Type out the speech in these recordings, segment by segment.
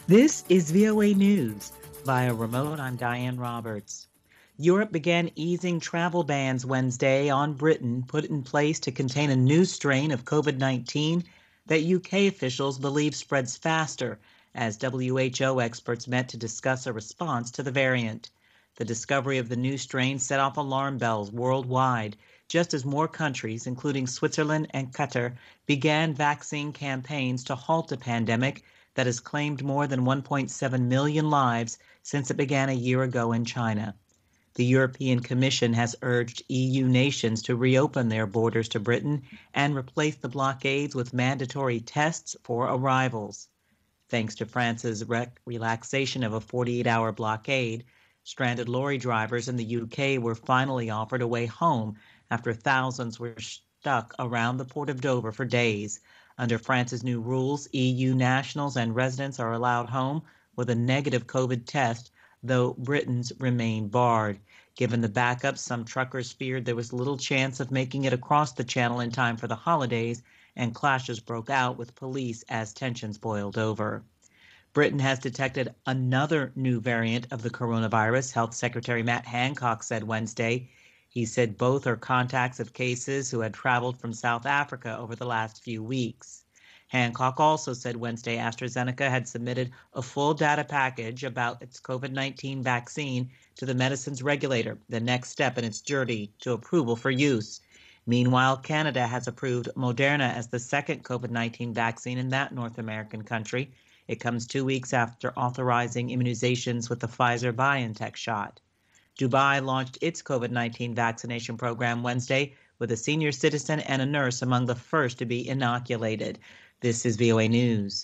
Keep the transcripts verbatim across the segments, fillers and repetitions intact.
This is V O A News. Via remote, I'm Diane Roberts. Europe began easing travel bans Wednesday on Britain, put in place to contain a new strain of COVID nineteen that U K officials believe spreads faster, as W H O experts met to discuss a response to the variant. The discovery of the new strain set off alarm bells worldwide, just as more countries, including Switzerland and Qatar, began vaccine campaigns to halt the pandemic that has claimed more than one point seven million lives since it began a year ago in China. The European Commission has urged E U nations to reopen their borders to Britain and replace the blockades with mandatory tests for arrivals. Thanks to France's rec- relaxation of a forty-eight hour blockade, stranded lorry drivers in the U K were finally offered a way home after thousands were stuck around the port of Dover for days. Under France's new rules, E U nationals and residents are allowed home with a negative COVID test, though Britain's remain barred. Given the backup, some truckers feared there was little chance of making it across the channel in time for the holidays, and clashes broke out with police as tensions boiled over. Britain has detected another new variant of the coronavirus, Health Secretary Matt Hancock said Wednesday. He said both are contacts of cases who had traveled from South Africa over the last few weeks. Hancock also said Wednesday AstraZeneca had submitted a full data package about its COVID nineteen vaccine to the medicines regulator, the next step in its journey to approval for use. Meanwhile, Canada has approved Moderna as the second COVID nineteen vaccine in that North American country. It comes two weeks after authorizing immunizations with the Pfizer-BioNTech shot. Dubai launched its COVID nineteen vaccination program Wednesday, with a senior citizen and a nurse among the first to be inoculated. This is V O A News.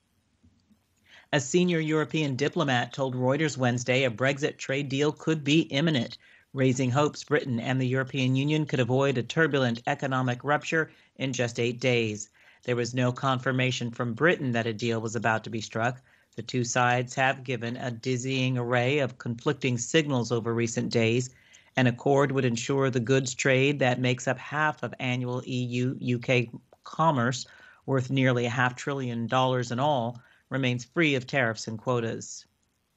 A senior European diplomat told Reuters Wednesday a Brexit trade deal could be imminent, raising hopes Britain and the European Union could avoid a turbulent economic rupture in just eight days. There was no confirmation from Britain that a deal was about to be struck. The two sides have given a dizzying array of conflicting signals over recent days. An accord would ensure the goods trade that makes up half of annual E U U K commerce, worth nearly a half trillion dollars in all, remains free of tariffs and quotas.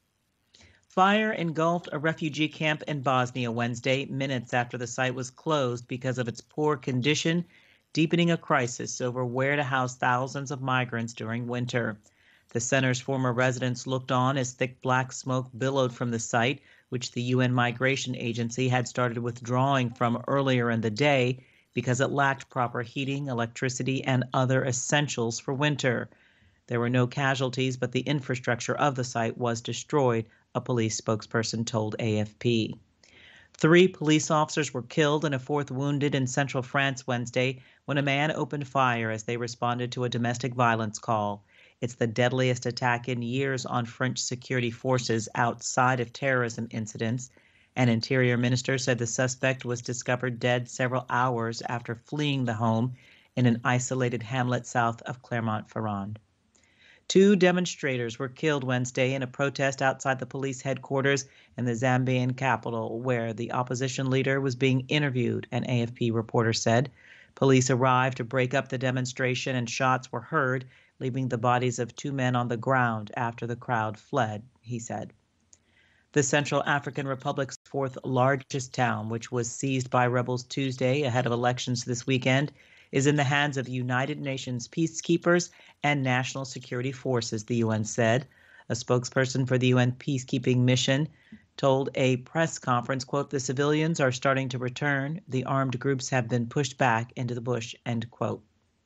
Fire engulfed a refugee camp in Bosnia Wednesday, minutes after the site was closed because of its poor condition, deepening a crisis over where to house thousands of migrants during winter. The center's former residents looked on as thick black smoke billowed from the site, which the U N Migration Agency had started withdrawing from earlier in the day because it lacked proper heating, electricity, and other essentials for winter. There were no casualties, but the infrastructure of the site was destroyed, a police spokesperson told A F P. Three police officers were killed and a fourth wounded in central France Wednesday when a man opened fire as they responded to a domestic violence call. It's the deadliest attack in years on French security forces outside of terrorism incidents. An interior minister said the suspect was discovered dead several hours after fleeing the home in an isolated hamlet south of Clermont-Ferrand. Two demonstrators were killed Wednesday in a protest outside the police headquarters in the Zambian capital, where the opposition leader was being interviewed, an A F P reporter said. Police arrived to break up the demonstration and shots were heard, leaving the bodies of two men on the ground after the crowd fled, he said. The Central African Republic's fourth largest town, which was seized by rebels Tuesday ahead of elections this weekend, is in the hands of United Nations peacekeepers and national security forces, the U N said. A spokesperson for the U N peacekeeping mission told a press conference, quote, "The civilians are starting to return. The armed groups have been pushed back into the bush," end quote.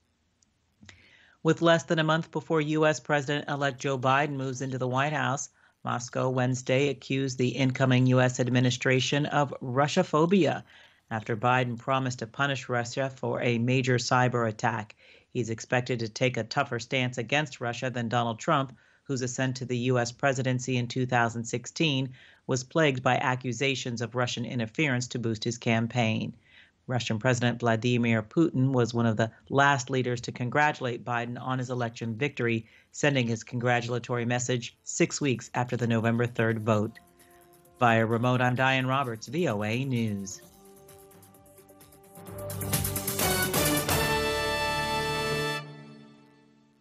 With less than a month before U S President-elect Joe Biden moves into the White House, Moscow Wednesday accused the incoming U S administration of Russophobia after Biden promised to punish Russia for a major cyber attack. He's expected to take a tougher stance against Russia than Donald Trump, whose ascent to the U S presidency in two thousand sixteen was plagued by accusations of Russian interference to boost his campaign. Russian President Vladimir Putin was one of the last leaders to congratulate Biden on his election victory, sending his congratulatory message six weeks after the November third vote. Via remote, I'm Diane Roberts, V O A News.